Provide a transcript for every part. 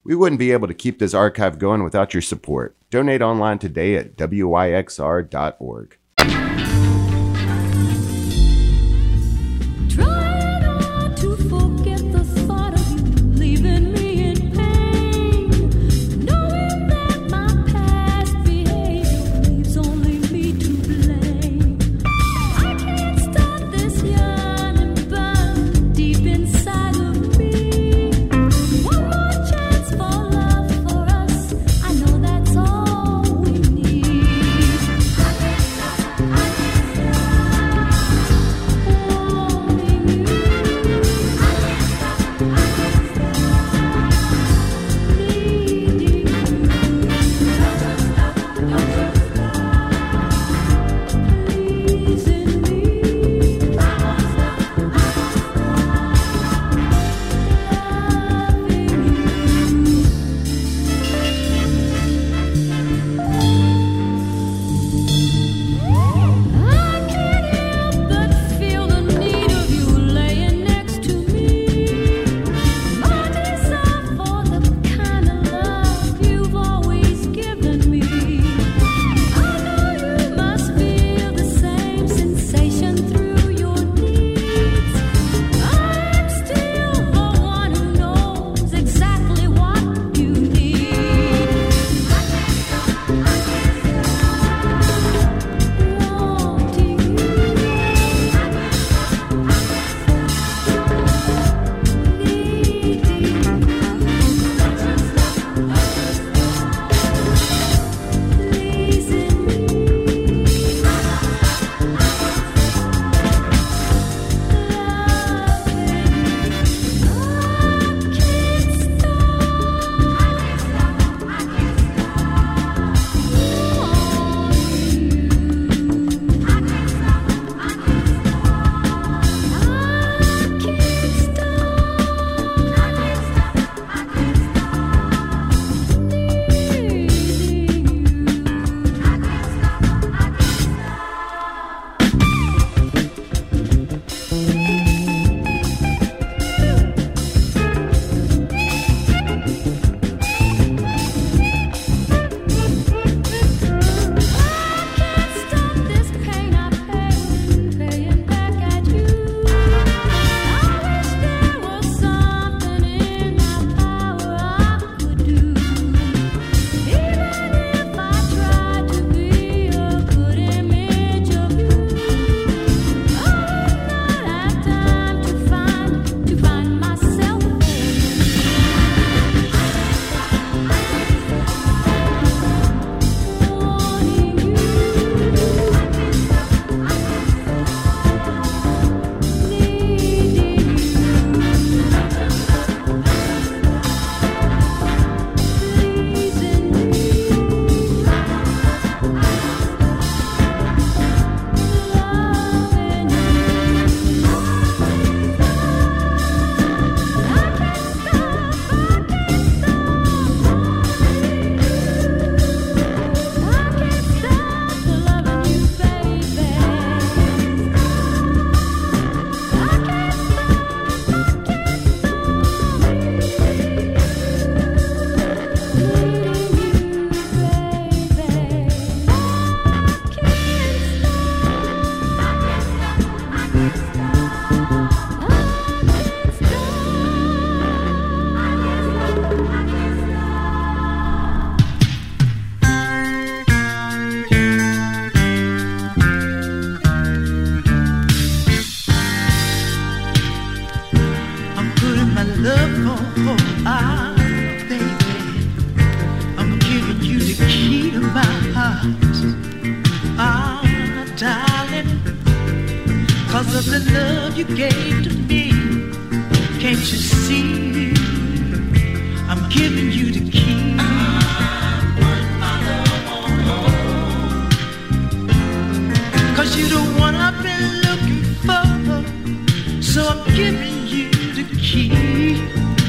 We wouldn't be able to keep this archive going without your support. Donate online today at wyxr.org. Trying hard to forget the thought of you leaving me in pain, knowing that my past behavior leaves only me to blame. I can't stop this yearning burn deep inside of me. One more chance for love for us, I know that's all we need. I can't stop wanting you. I can't help but feel the need of you laying next to me. My desire for the kind of love you've always given me. I know you must feel the same sensation through your needs. I'm still the one who knows exactly what you need. I can't stop wanting you. Cause of the love you gave to me. Can't you see? I'm giving you the key. I put my love on hold. Cause you're the one I've been looking for. So I'm giving you the key.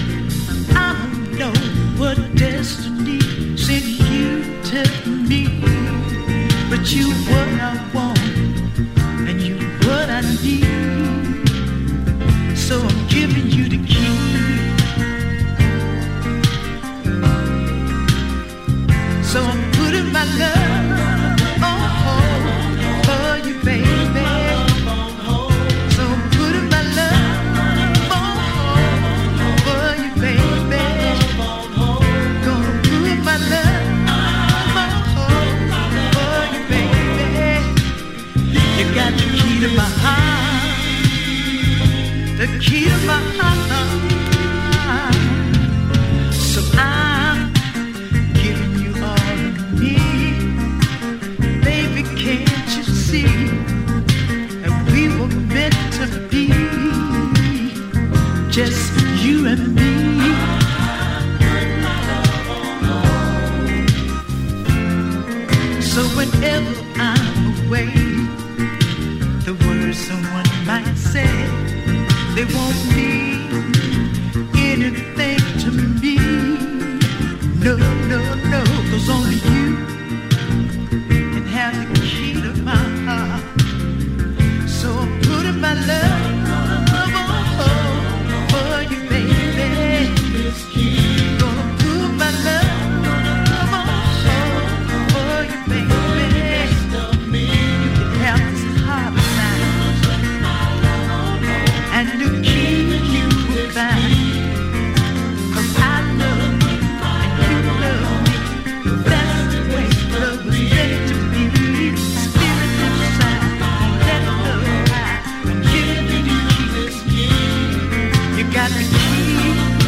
I don't know what destiny sent you to me, but you what I want and you what I need. So I'm giving you the key. So I'm putting my love for you, baby. So I'm putting my love for you, baby. Gonna put my love for you, baby. You got the key to my heart, the key to my heart. So I'm giving you all of me, baby. Can't you see that we were meant to be, just you and me? So whenever I'm away, the words someone might say, they won't mean anything to me. No, no, no, 'cause only you can have the key to my heart. So I'm putting my love for you, baby. Gonna put my love for you, baby. You can have this heart of mine, and the key you will find. 'Cause I love you and you love me. That's the way love was meant to be. Spirit inside, let love ride. I'm giving you the keys. You got the key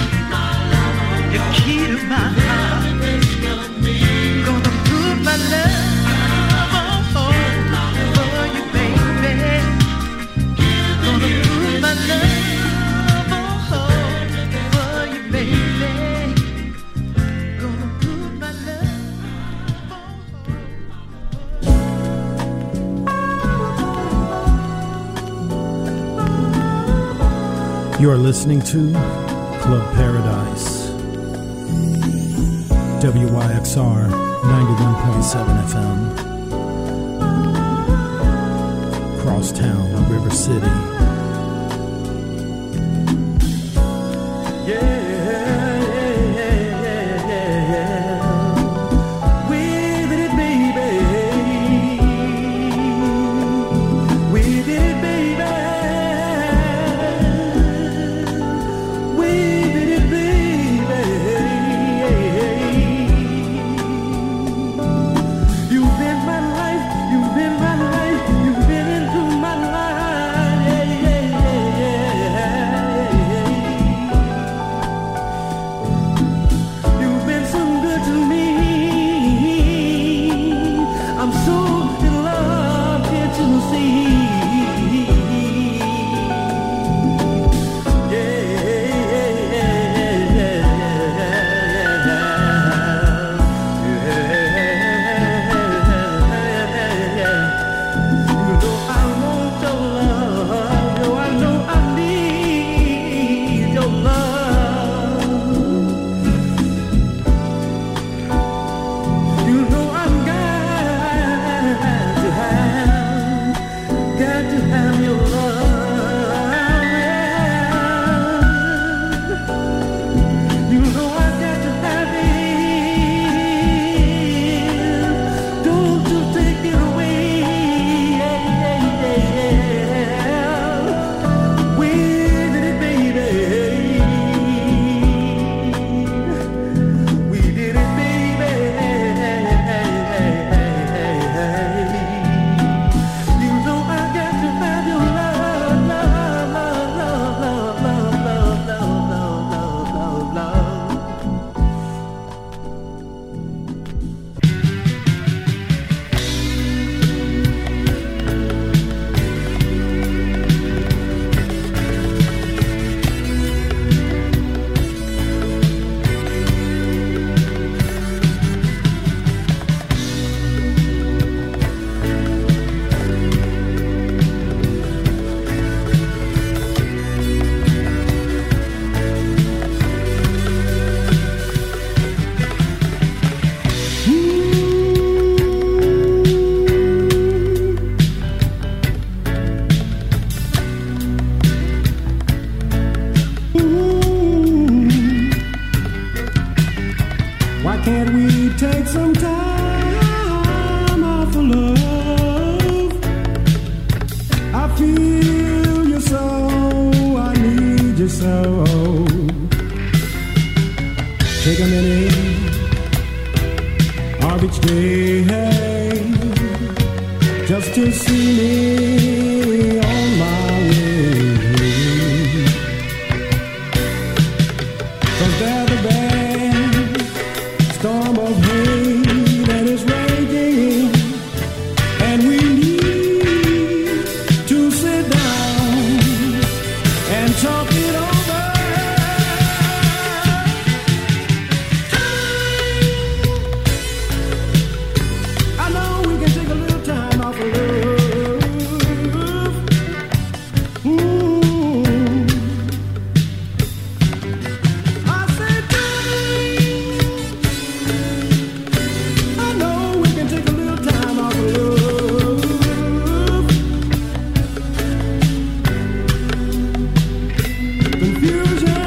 to my heart. Gonna put my love for you, baby. Gonna put my love for you, baby. Gonna put my love. You are listening to Club Paradise, WYXR 91.7 FM, Crosstown, River City. You've been my life, you've been into my life, yeah. Why can't we take some time off for love? I feel you so, I need you so. Take a minute of each day, hey, just to see me on my way. 'Cause there's a bad storm of hate that is raging, and we need to sit down and talk it over. I know we can take a little time off of love. I said I know we can take a little time off of love. Confusion,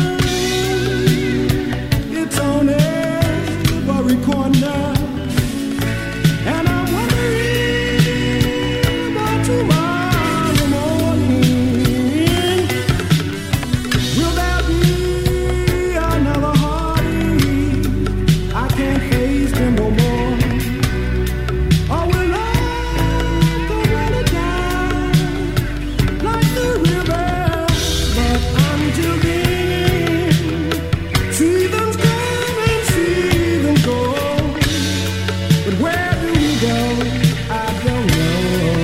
it's on every corner, and I'm wondering about tomorrow morning. Will there be another heartache? I can't face them no more. Or will love go running down like the river? But until then, see them come and see them go. But where do we go? I don't know.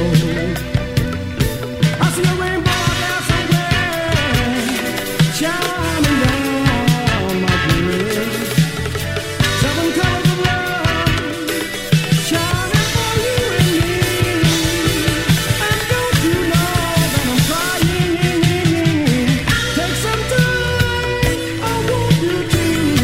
I see a rainbow out there somewhere, shining down my dress. 7 colors of love, shining for you and me. And don't you know that I'm crying? Take some time, I want you to.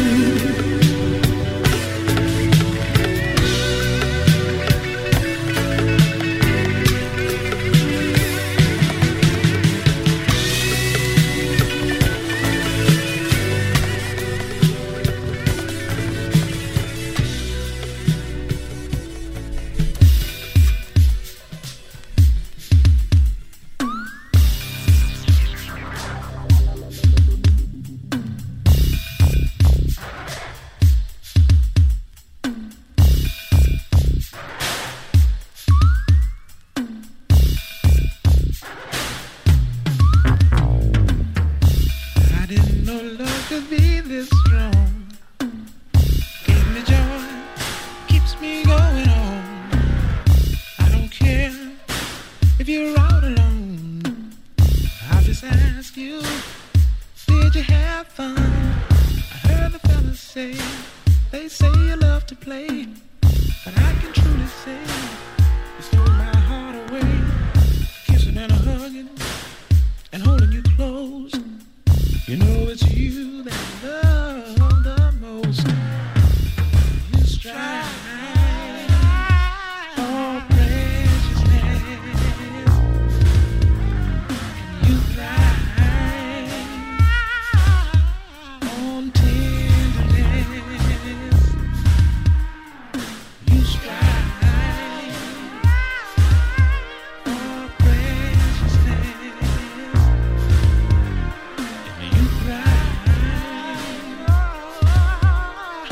I didn't know love could be this strong. Gave me joy, keeps me going on. I don't care if you're out alone. I'll just ask you, did you have fun? I heard the fellas say, they say you love to play, but I can truly say you stole my heart away. Kissing and hugging and holding you close. You know it's you that I love the most. You strive for preciousness. You thrive on tenderness. You strive for preciousness. You thrive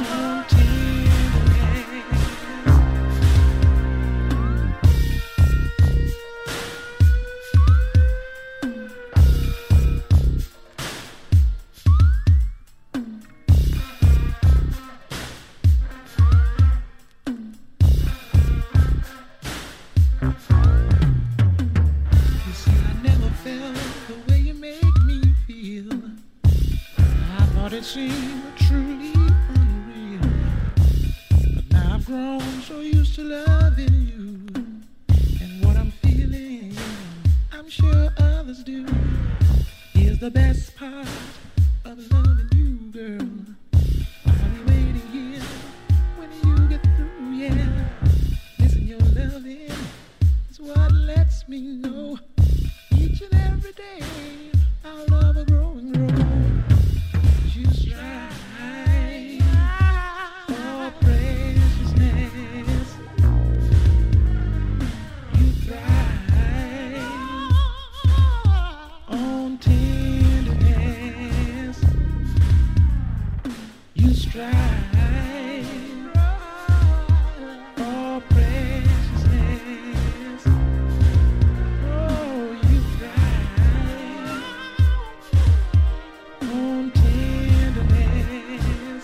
strive for preciousness. Oh, you thrive on tenderness.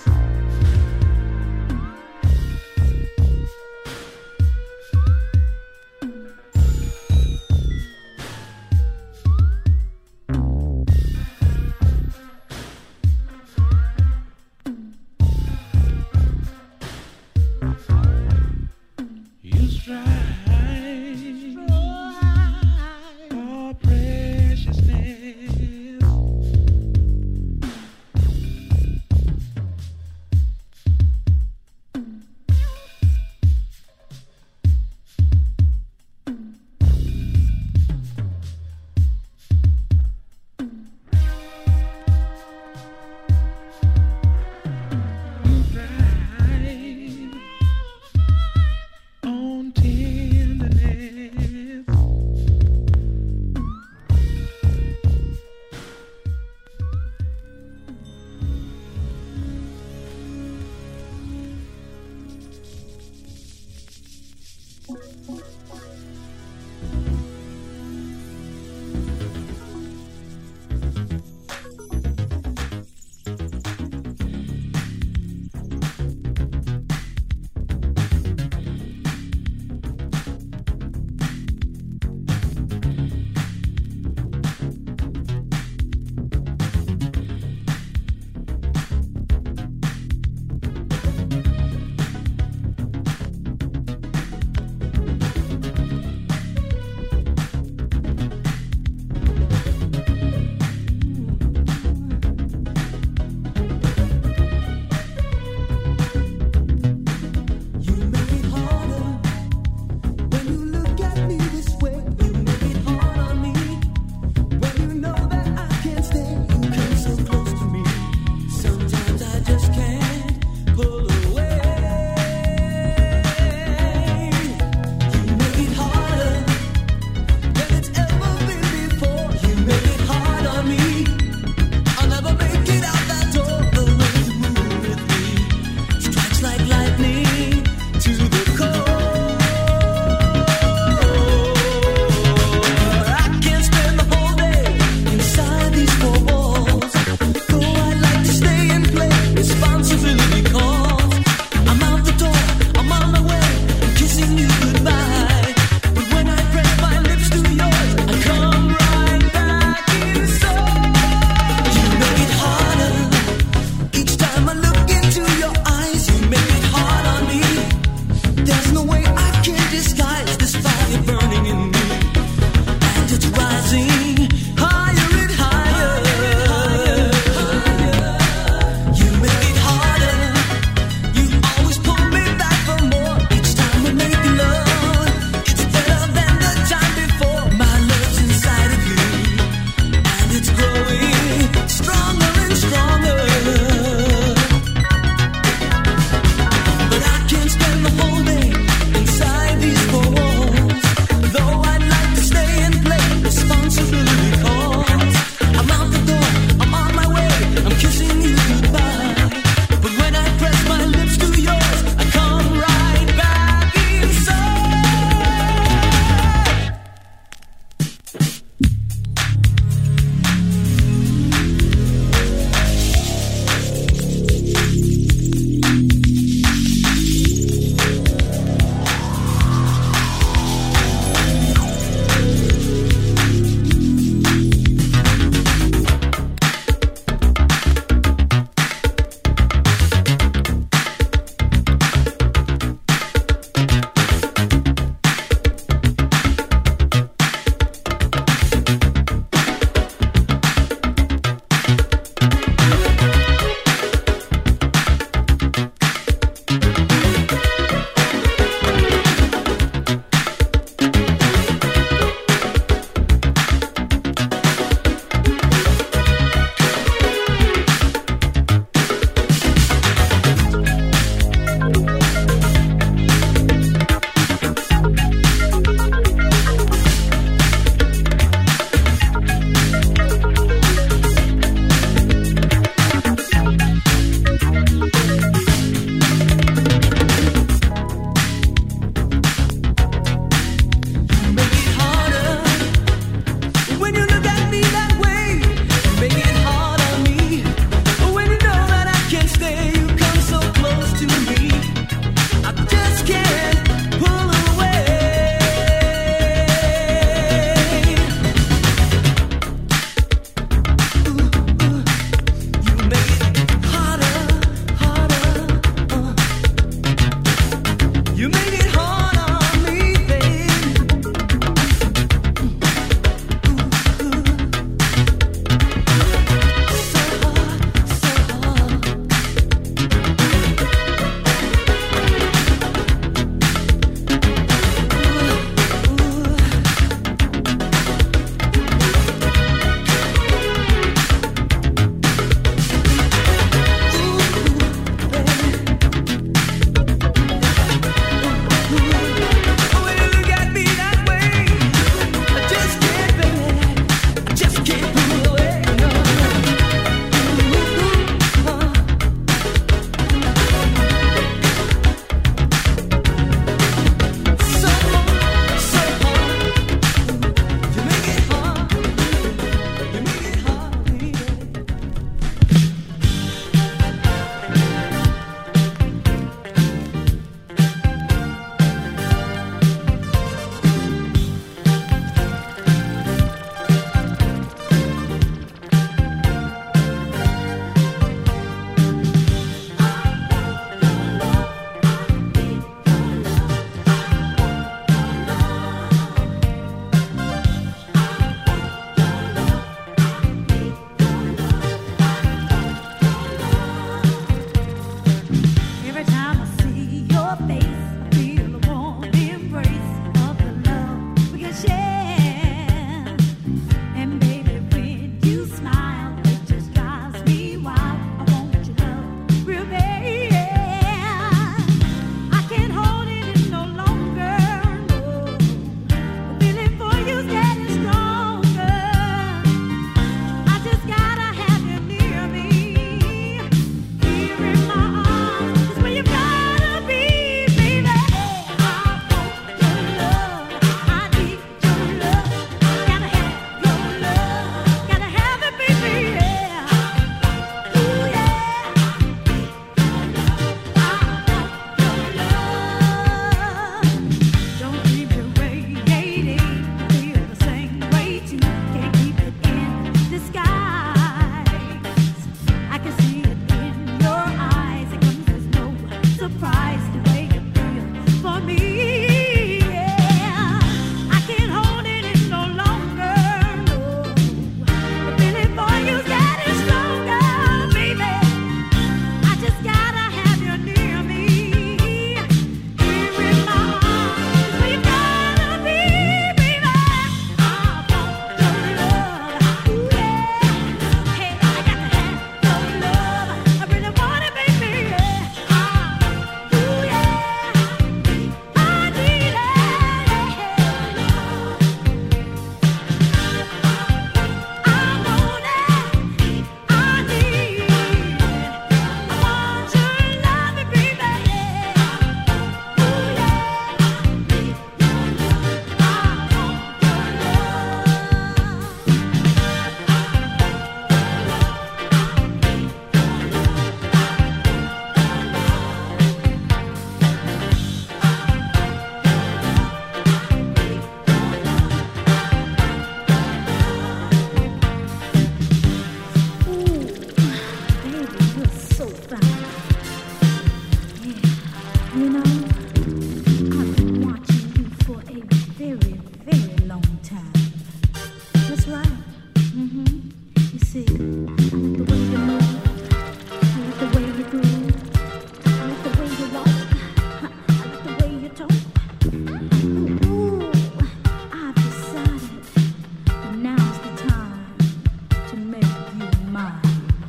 You know, I've been watching you for a very, very long time. That's right. You see, the way you move, I like the way you groove, I like the way you walk, I like the way you talk. Ooh, I've decided that now's the time to make you mine.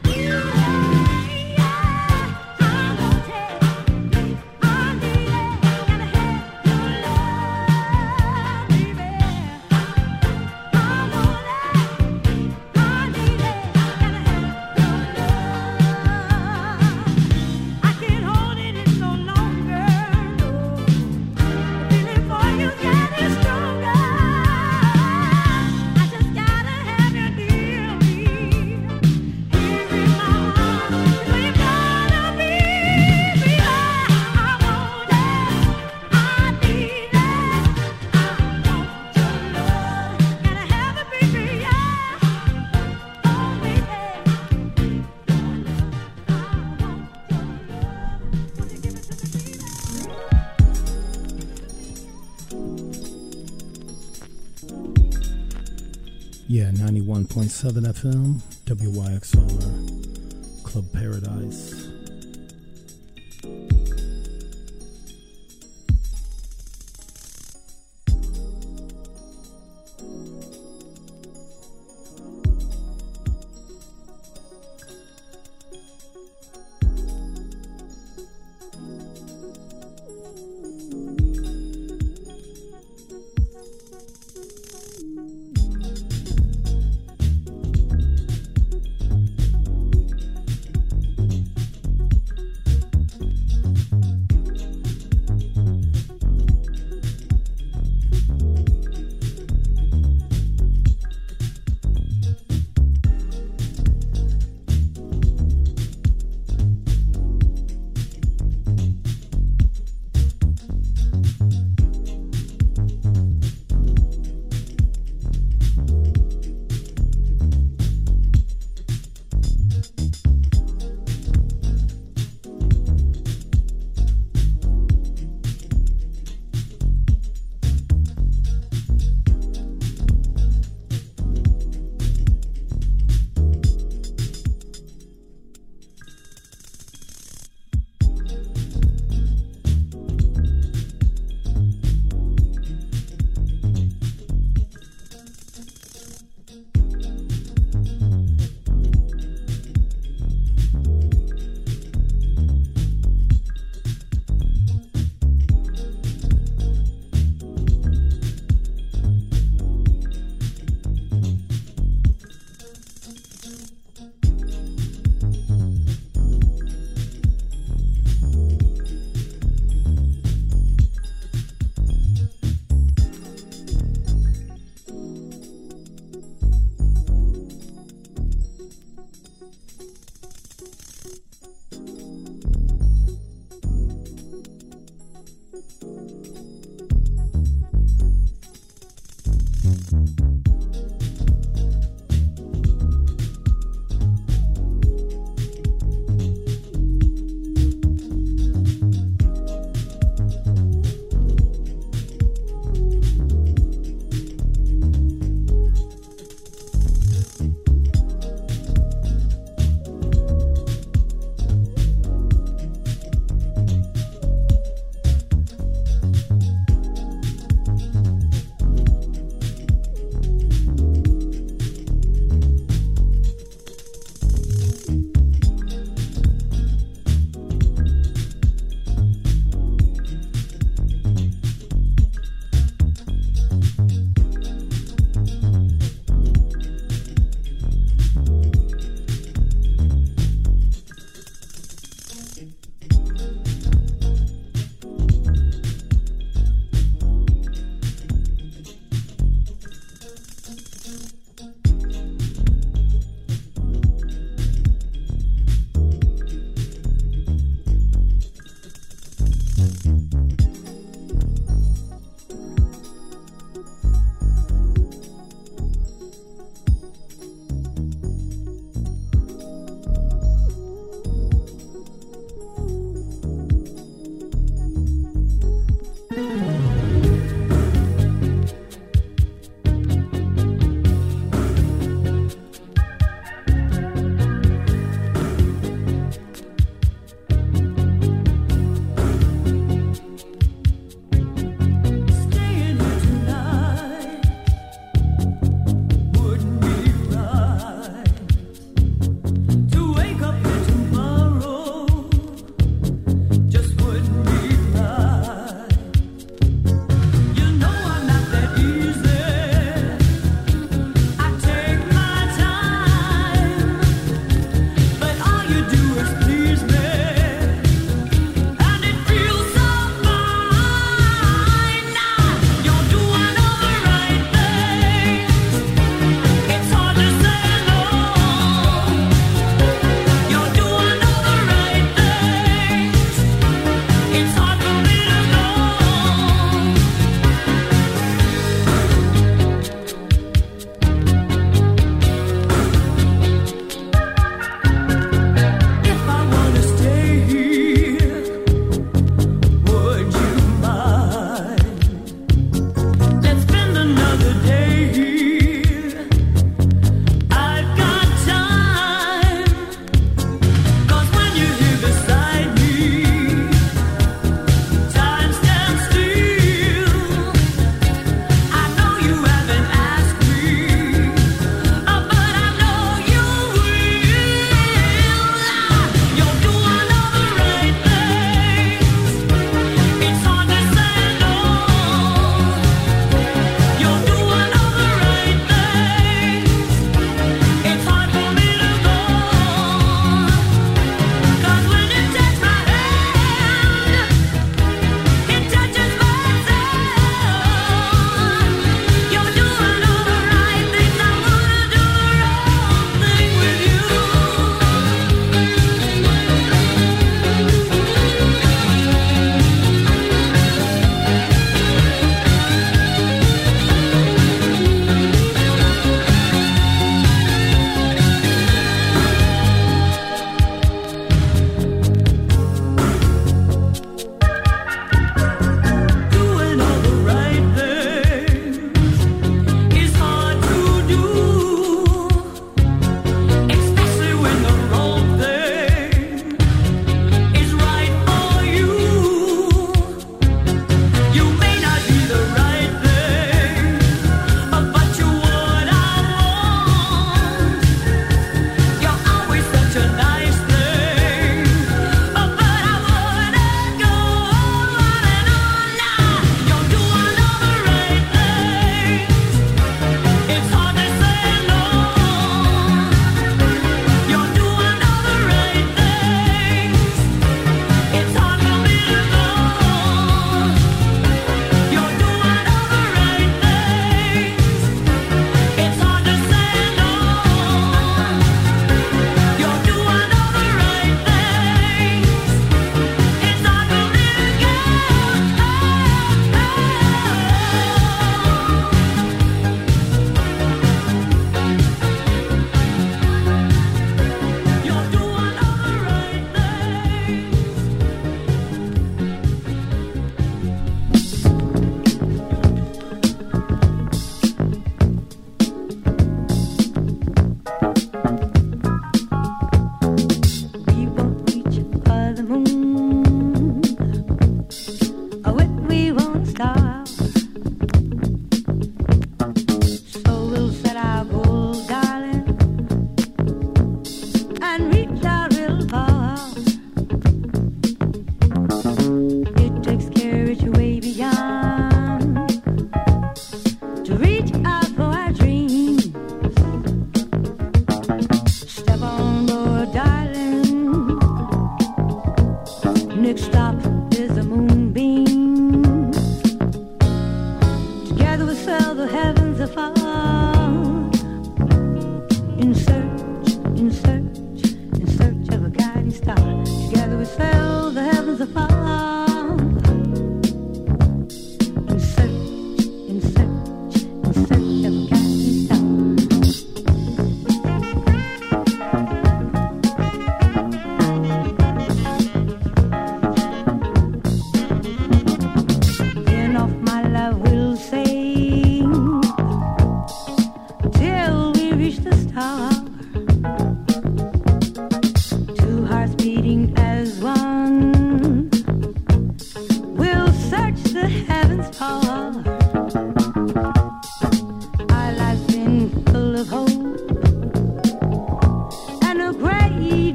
Yeah, 91.7 FM, WYXR, Club Paradise.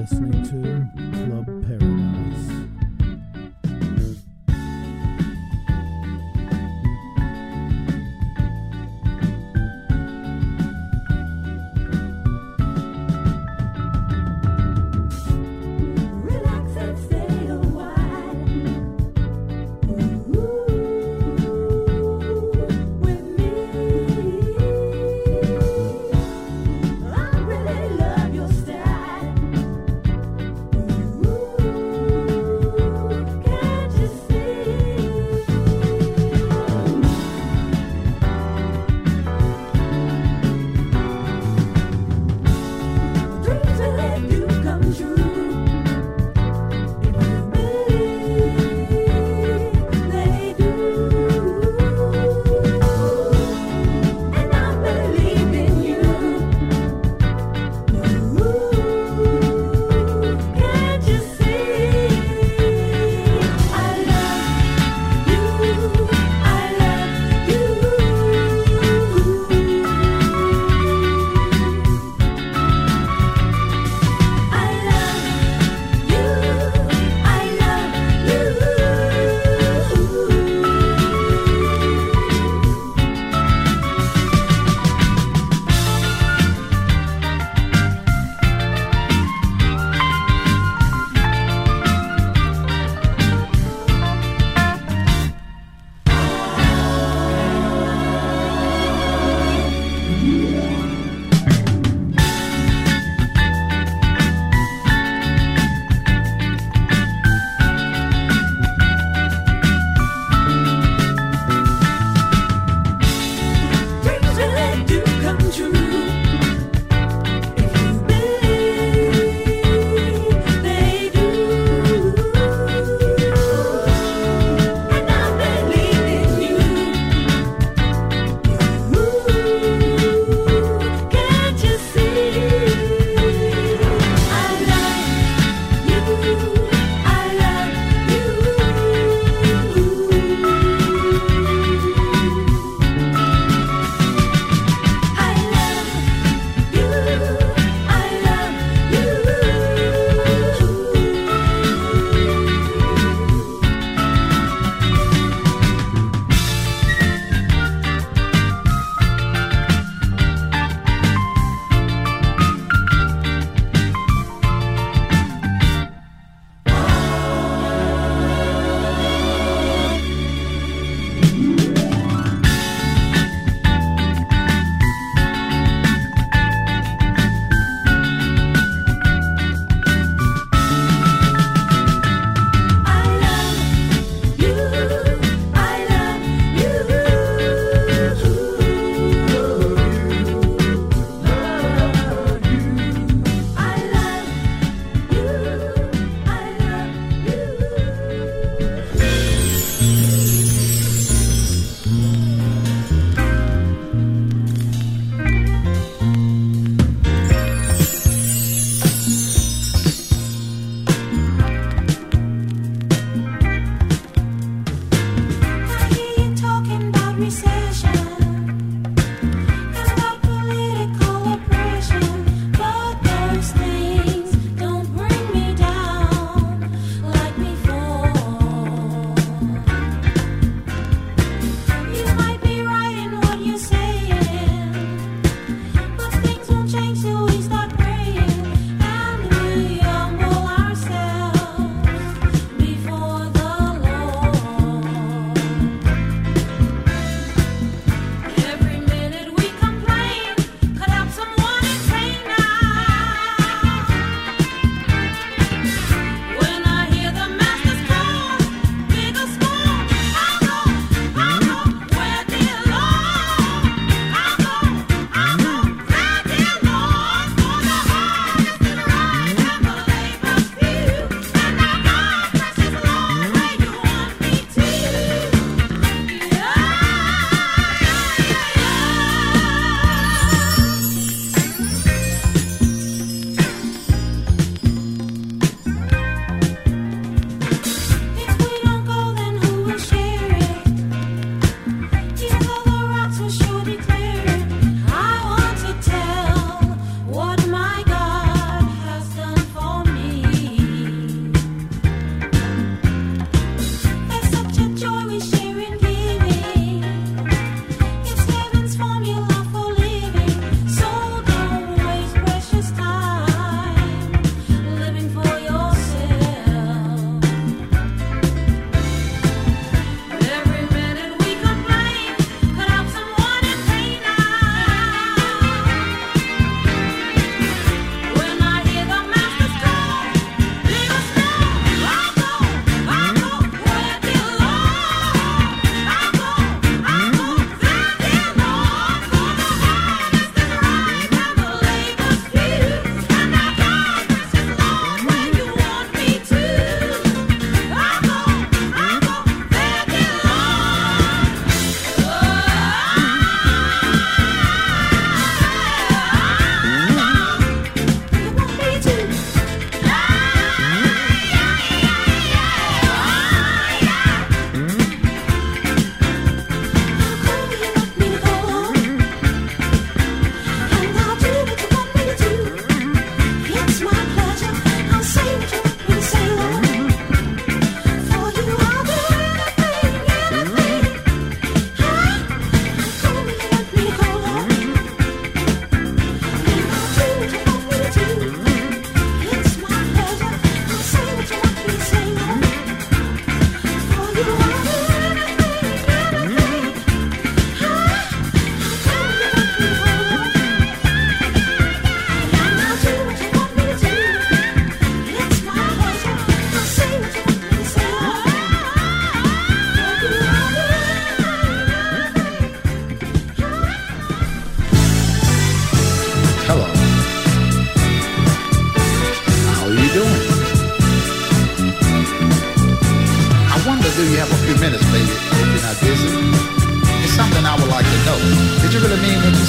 listening to Club Paradise. Relax and stay a while. With me, I really love your style.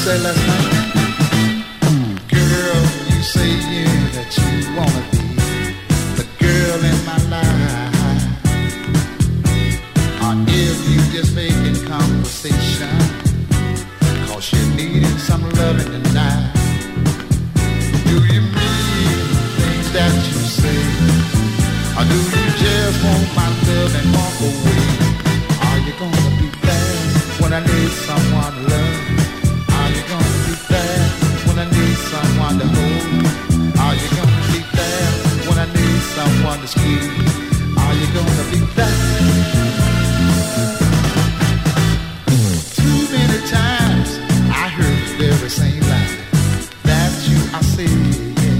said last night? Girl, you say that you wanna be the girl in my life. Or if you just making conversation, cause you needed some loving tonight. Do you mean things that you say? Or do you just want my love and walk away? Are you gonna be there when I need someone to love? Are you gonna be there when I need someone to hold? Are you gonna be there when I need someone to squeeze? Are you gonna be there? Too many times I heard the very same line that you are saying.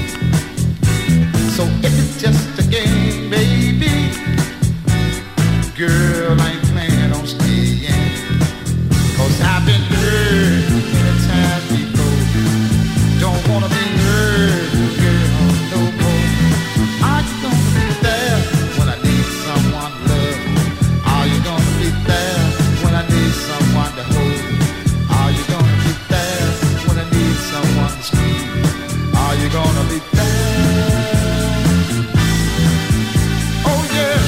So if it's just a game, baby, girl, I ain't planning on staying. Cause I've been hurt many times before. Don't wanna be hurt, girl, no more. Are you gonna be there when I need someone to love? Are you gonna be there when I need someone to hold? Are you gonna be there when I need someone to squeeze? Are you gonna be there? Oh yeah.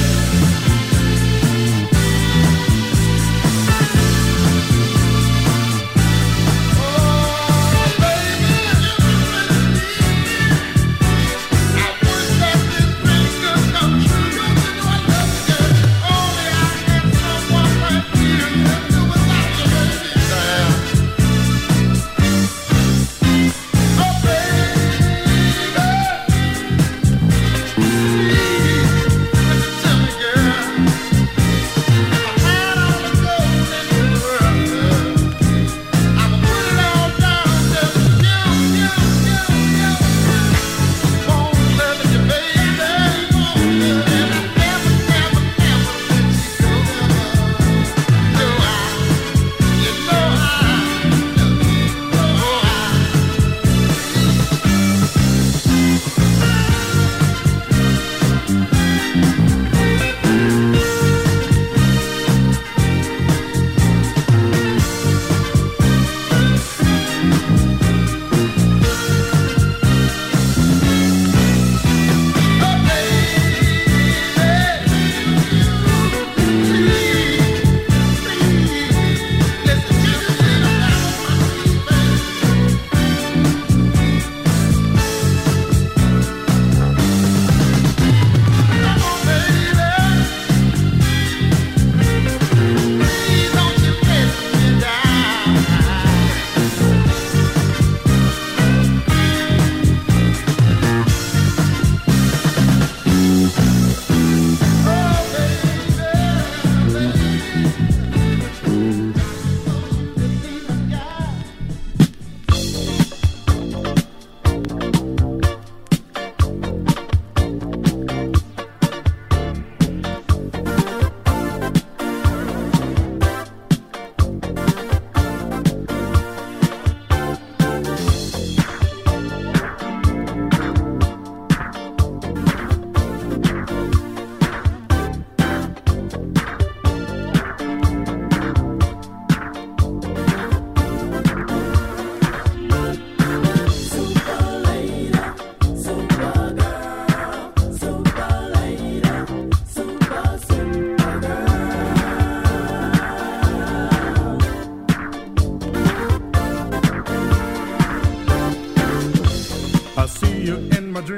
I see you in my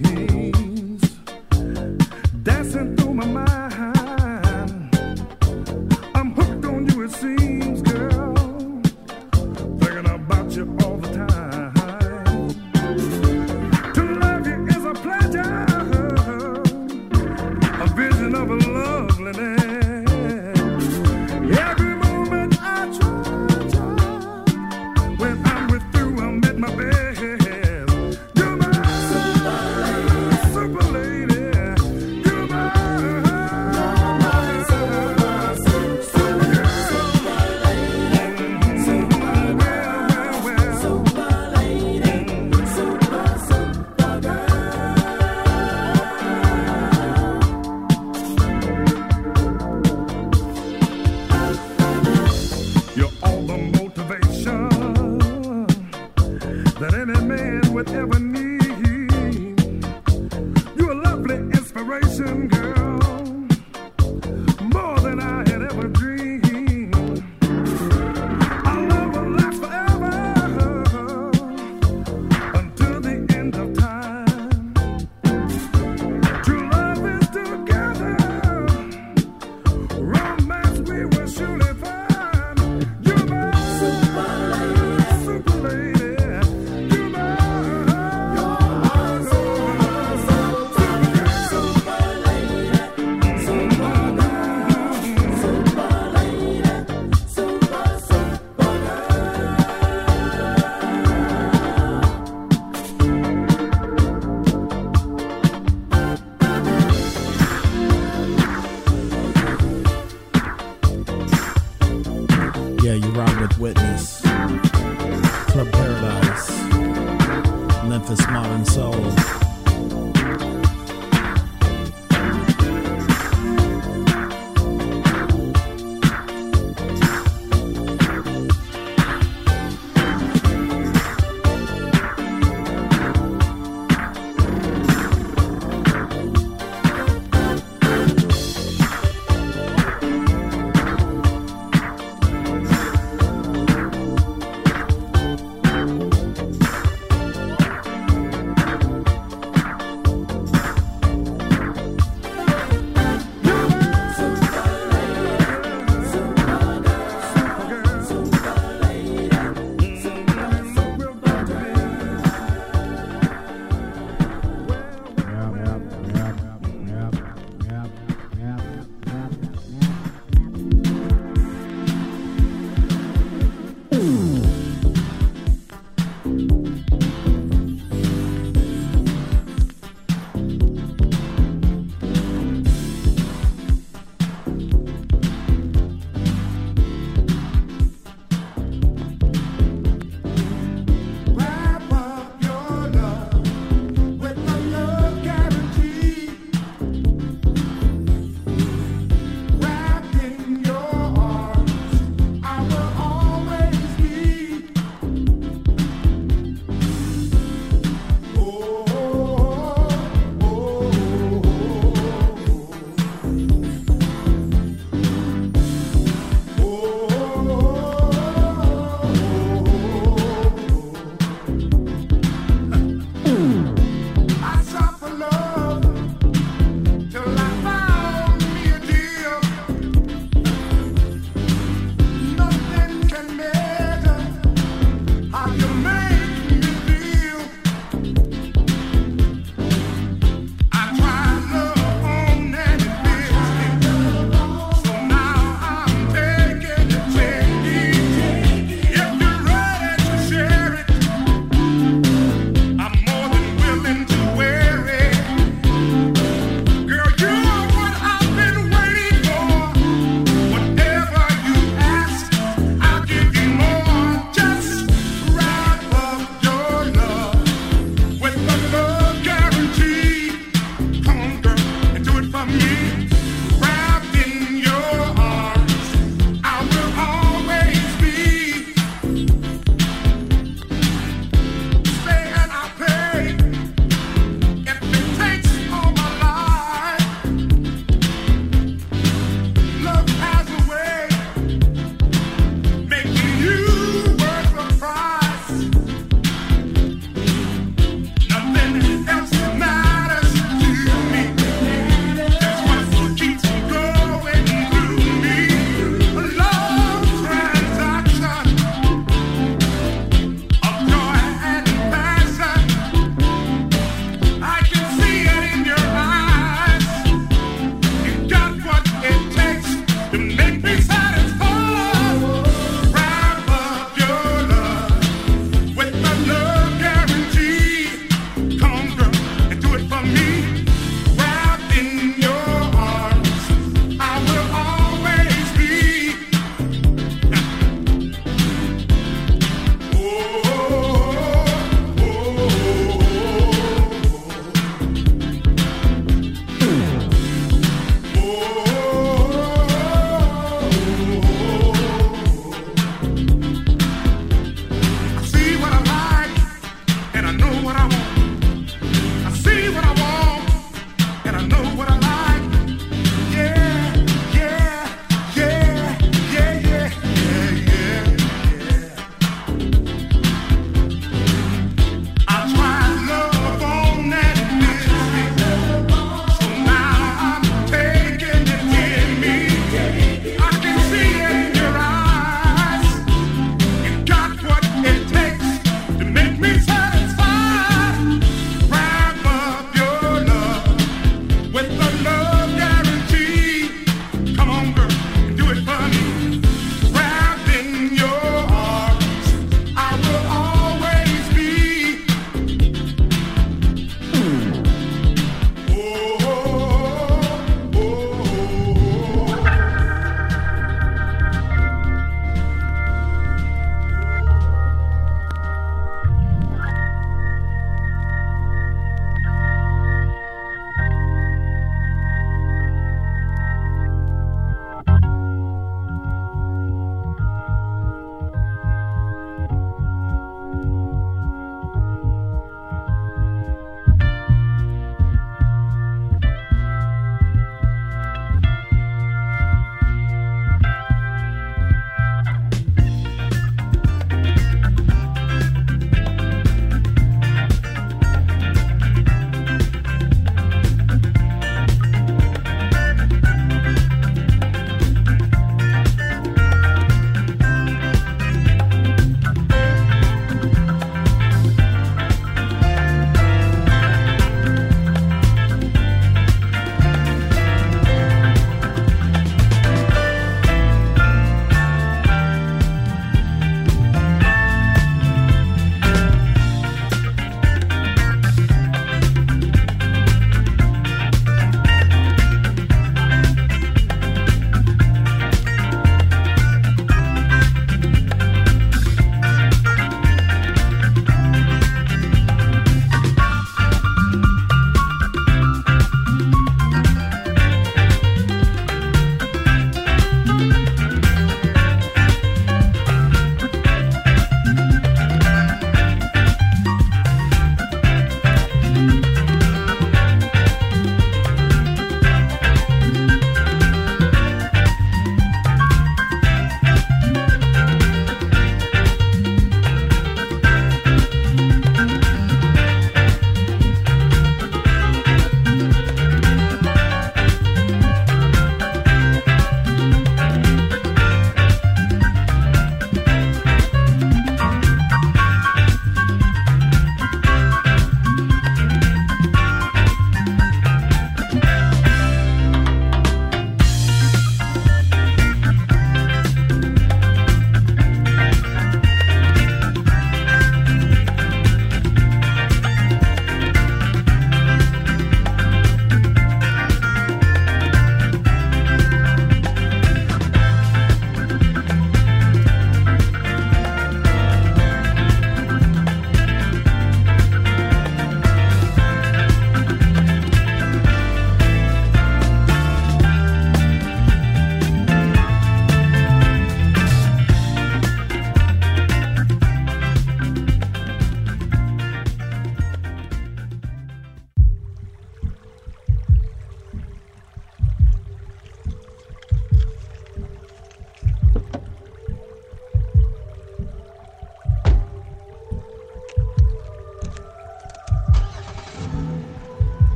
dreams, dancing through my mind. I'm hooked on you, it seems, girl, thinking about you all the time. To love you is a pleasure, a vision of a loveliness. Every moment I treasure, when I'm with you, I'm at my best. Super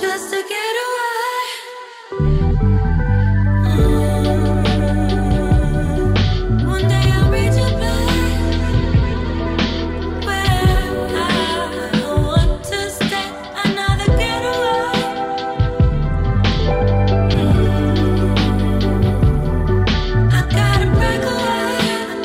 just to get away.